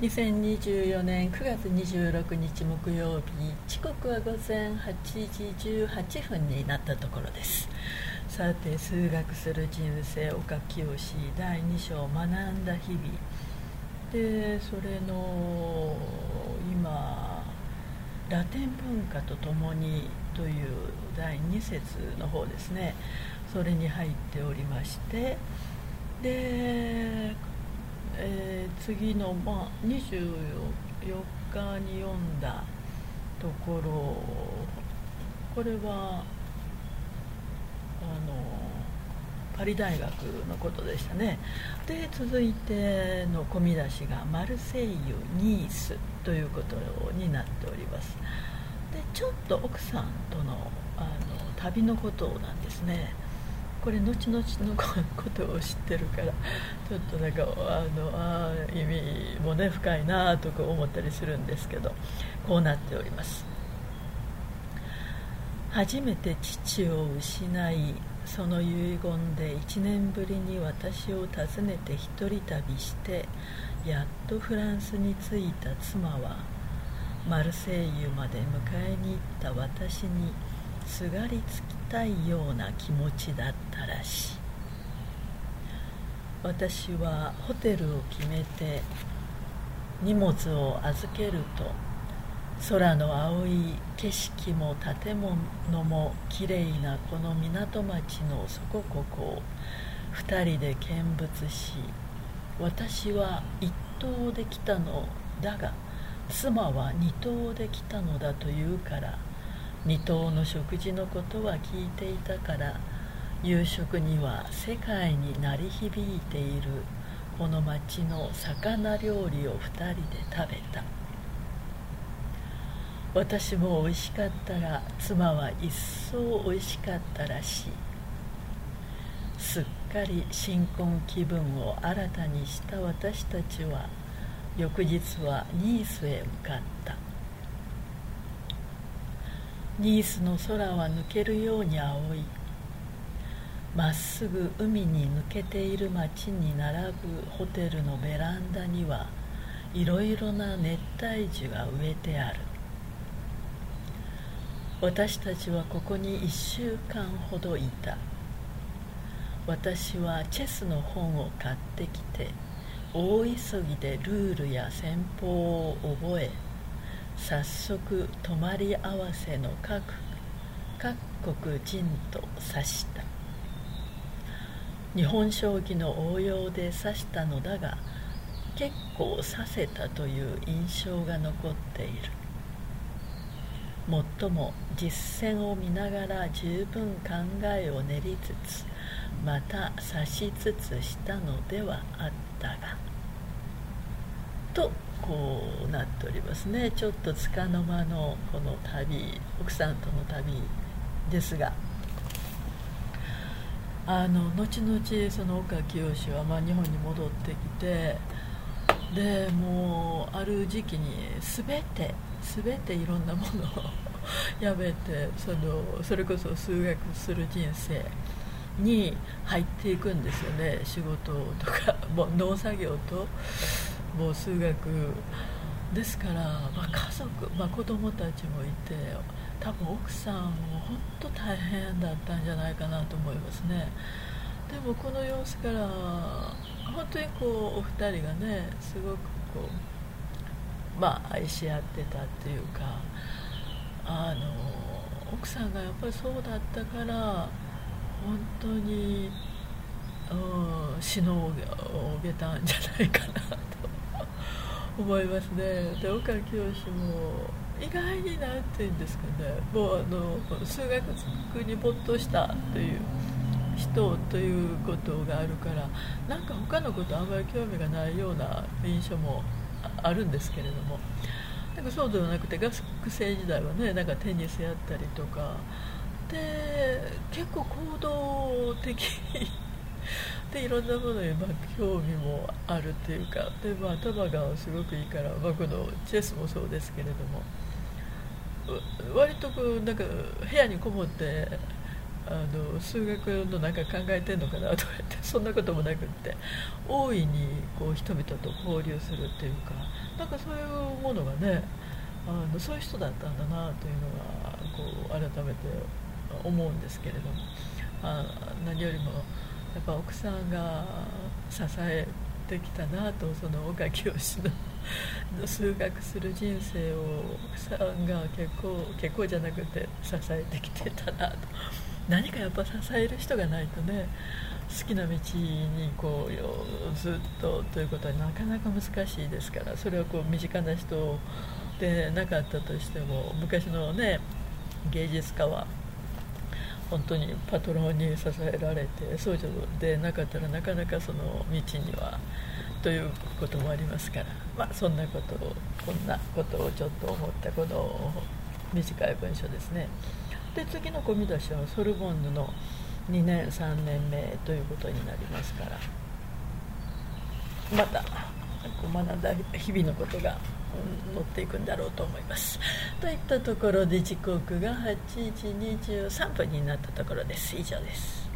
2024年9月26日木曜日、時刻は午前8時18分になったところです。さて、数学する人生岡清第2章学んだ日々で、それの今ラテン文化とともにという第2節の方ですね、それに入っておりまして、で次の、24日に読んだところ、これはパリ大学のことでしたね。で、続いての込み出しがマルセイユ、ニースということになっております。で、ちょっと奥さんとの旅のことなんですね。これ後々のことを知ってるから、ちょっとなんか意味もね深いなとか思ったりするんですけど、こうなっております。初めて父を失い、その遺言で1年ぶりに私を訪ねて一人旅して、やっとフランスに着いた妻は、マルセイユまで迎えに行った私にすがりつきたいような気持ちだったらしい。私はホテルを決めて荷物を預けると、空の青い景色も建物もきれいなこの港町のそこここを2人で見物し、私は1頭で来たのだが妻は2頭で来たのだというから、2頭の食事のことは聞いていたから、夕食には世界に鳴り響いているこの町の魚料理を2人で食べた。私も美味しかったら、妻は一層美味しかったらしい。すっかり新婚気分を新たにした私たちは、翌日はニースへ向かった。ニースの空は抜けるように青い。まっすぐ海に抜けている町に並ぶホテルのベランダには、いろいろな熱帯樹が植えてある。私たちはここに1週間ほどいた。私はチェスの本を買ってきて、大急ぎでルールや戦法を覚え、早速隣り合わせの各国人と指した。日本将棋の応用で指したのだが、結構指せたという印象が残っている。もっとも実戦を見ながら十分考えを練りつつ、また指しつつしたのではあったが、とこうなっておりますね。ちょっとつかの間のこの旅、奥さんとの旅ですが、後々その岡清は日本に戻ってきて、でもうある時期に全ていろんなものをやめて、それこそ数学する人生に入っていくんですよね。仕事とかもう農作業ともう数学ですから、家族、子供たちもいて、多分奥さんも本当大変だったんじゃないかなと思いますね。でもこの様子から本当にお二人がね、すごく愛し合ってたっていうか、奥さんがやっぱりそうだったから、本当にしのげたんじゃないかなと思いますね。で、岡清も意外になんていうんですかね、もう数学に没頭したという人ということがあるから、なんか他のことあんまり興味がないような印象もあるんですけれども、なんかそうではなくて、学生時代はね、なんかテニスやったりとかで、結構行動的でいろんなものに興味もあるっていうか、で頭がすごくいいから、このチェスもそうですけれども、割となんか部屋にこもって数学のなんか考えてんのかなとか言って、そんなこともなくって、大いにこう人々と交流するっていうか、なんかそういうものがね、そういう人だったんだなというのがこう改めて思うんですけれども、何よりもやっぱ奥さんが支えてきたなと、その岡清の数学する人生を奥さんが結構じゃなくて支えてきてたなと。何かやっぱ支える人がないとね、好きな道にこうずっとということはなかなか難しいですから、それはこう身近な人でなかったとしても、昔のね芸術家は本当にパトロンに支えられて、そうでなかったらなかなかその道にはということもありますから、そんなことをこんなことをちょっと思ったこの短い文章ですね。で次の込み出しはソルボンヌの2年3年目ということになりますから、また学んだ日々のことが乗っていくんだろうと思います。といったところで時刻が8時23分になったところです。以上です。